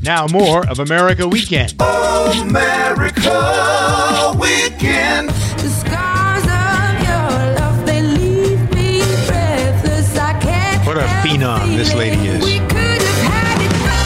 Now more of America Weekend. America Weekend. The scars of your love, they leave me breathless. I can't. What a phenom this lady is. We could have had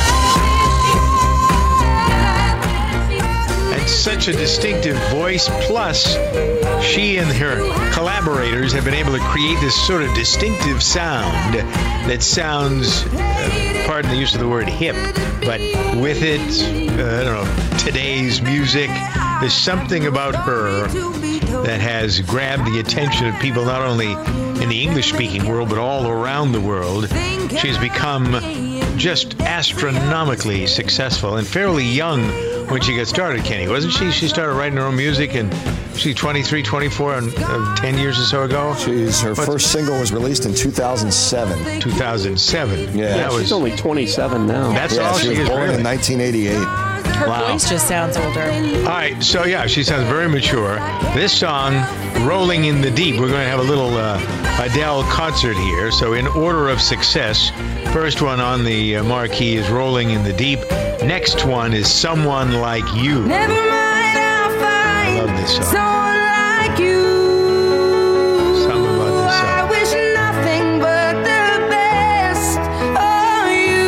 it. And such a distinctive voice. Plus, she and her collaborators have been able to create this sort of distinctive sound that sounds, pardon the use of the word hip, but with it, I don't know, today's music. There's something about her that has grabbed the attention of people not only in the English-speaking world, but all around the world. She's become just astronomically successful and fairly young when she got started, Kenny, wasn't she? She started writing her own music, and she's 23, 24, 10 years or so ago. Her first single was released in 2007. 2007. Yeah, she's only 27 now. That's all she was born in 1988. Her voice just sounds older. All right, so yeah, she sounds very mature. This song, Rolling in the Deep, we're going to have a little Adele concert here. So in order of success, first one on the marquee is Rolling in the Deep. Next one is Someone Like You. Never mind, I'll find I love this song. someone like you. Something about this song. I wish nothing but the best for you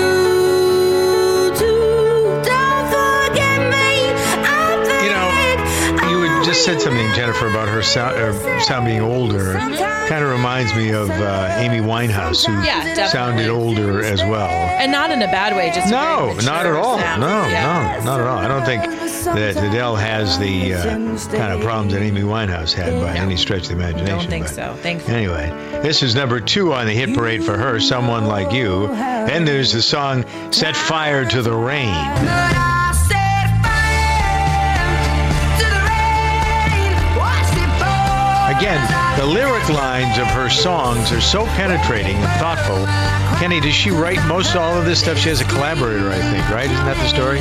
too. Don't forget me. You know, you had just said something, Jennifer, about her sound being older. Kind of reminds me of Amy Winehouse, who definitely. sounded older as well. And not in a bad way, just a No, very mature not at all. sound. No, Yeah. no, not at all. I don't think that Adele has the kind of problems that Amy Winehouse had by any stretch of the imagination. Don't think but so. Thankfully. Anyway, this is number 2 on the hit parade for her, Someone Like You. Then there's the song Set Fire to the Rain. But I set fire to the rain. Watch it pour. Again, the lyric lines of her songs are so penetrating and thoughtful. Kenny, does she write most all of this stuff? She has a collaborator, I think, right? Isn't that the story?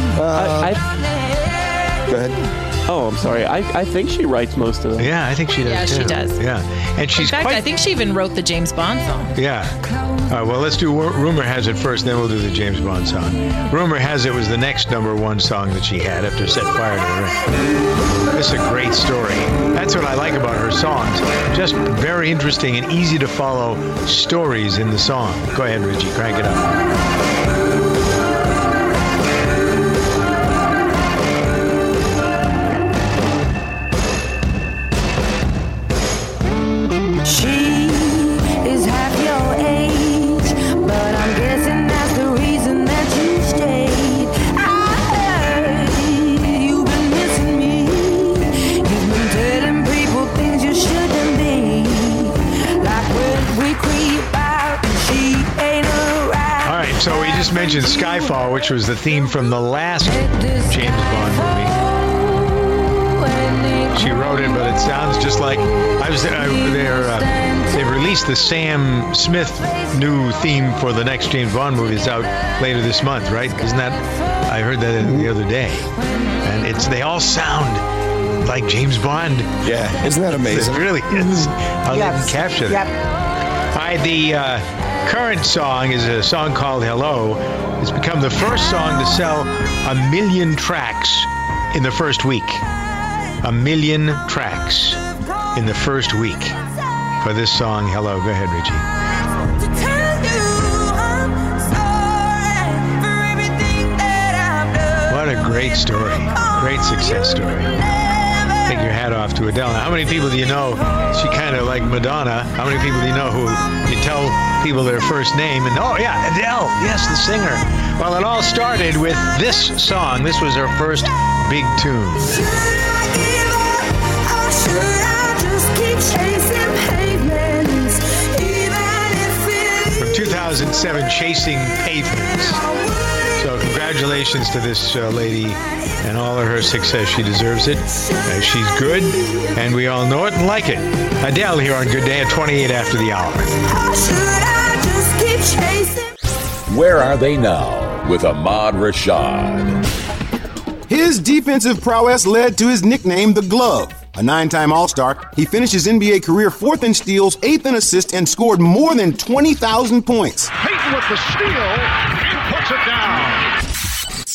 Go ahead. Oh, I'm sorry. I think she writes most of them. Yeah, I think she does. Yeah, she too. does. Yeah, and she's In fact, quite. I think she even wrote the James Bond song. Yeah. All right, well, let's do Rumor Has It first, then we'll do the James Bond song. Rumor Has It was the next number 1 song that she had after Set Fire to the Rain. This is a great story. That's what I like about her songs. Just very interesting and easy to follow stories in the song. Go ahead, Richie, crank it up. She is half your age, but I'm guessing that's the reason that you stayed. I heard you've been missing me. You've been telling people things you shouldn't be. Like when we creep out and she ain't around. All right, so we just mentioned Skyfall, which was the theme from the last James Bond movie. She wrote it, but it sounds just like they've released the Sam Smith new theme for the next James Bond movie. It's out later this month, right? Isn't that? I heard that the other day, and they all sound like James Bond. Yeah, isn't that amazing? It really is. How they can capture that. All right, the current song is a song called Hello. It's become the first song to sell 1 million tracks in the first week. 1 million tracks in the first week for this song, Hello. Go ahead, Richie. To tell you I'm sorry for everything that I've done. What a great story. Great success story. Take your hat off to Adele. Now, how many people do you know? She kind of like Madonna. How many people do you know who you tell people their first name and, oh yeah, Adele, yes, the singer. Well, it all started with this song. This was her first big tune. From 2007, Chasing Pavements. So congratulations to this lady and all of her success. She deserves it. She's good, and we all know it and like it. Adele here on Good Day at 28 after the hour. Where Are They Now? With Ahmad Rashad. His defensive prowess led to his nickname, The Glove. A 9-time All-Star, he finished his NBA career 4th in steals, 8th in assists, and scored more than 20,000 points. Payton with the steal. He puts it down.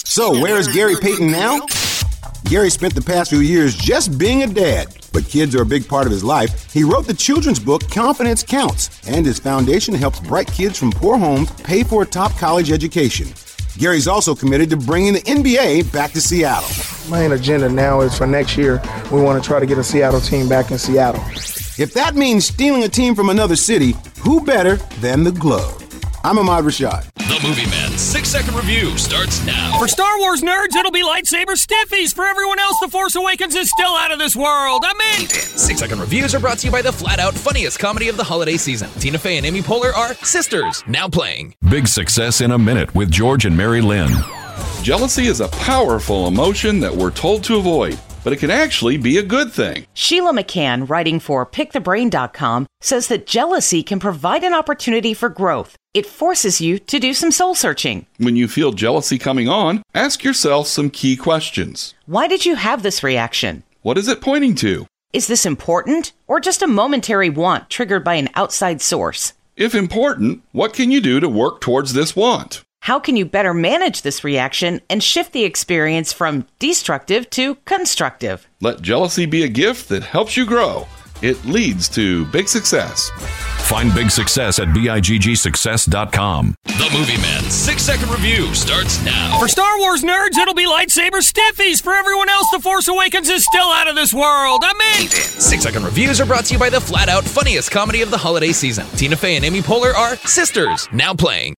So, where is Gary Payton now? Gary spent the past few years just being a dad, but kids are a big part of his life. He wrote the children's book, Confidence Counts, and his foundation helps bright kids from poor homes pay for a top college education. Gary's also committed to bringing the NBA back to Seattle. Main agenda now is for next year, we want to try to get a Seattle team back in Seattle. If that means stealing a team from another city, who better than the Glove? I'm Ahmad Rashad. The Movie Man 6-second review starts now. For Star Wars nerds, it'll be lightsaber stiffies. For everyone else, The Force Awakens is still out of this world. I'm in. 6-second reviews are brought to you by the flat-out funniest comedy of the holiday season. Tina Fey and Amy Poehler are sisters, now playing. Big Success in a Minute with George and Mary Lynn. Jealousy is a powerful emotion that we're told to avoid, but it can actually be a good thing. Sheila McCann, writing for PickTheBrain.com, says that jealousy can provide an opportunity for growth. It forces you to do some soul searching. When you feel jealousy coming on, ask yourself some key questions. Why did you have this reaction? What is it pointing to? Is this important or just a momentary want triggered by an outside source? If important, what can you do to work towards this want? How can you better manage this reaction and shift the experience from destructive to constructive? Let jealousy be a gift that helps you grow. It leads to big success. Find big success at BIGGsuccess.com. The Movie Man 6-second review starts now. For Star Wars nerds, it'll be lightsaber stiffies. For everyone else, The Force Awakens is still out of this world. I'm in. 6-second reviews are brought to you by the flat-out funniest comedy of the holiday season. Tina Fey and Amy Poehler are sisters, now playing.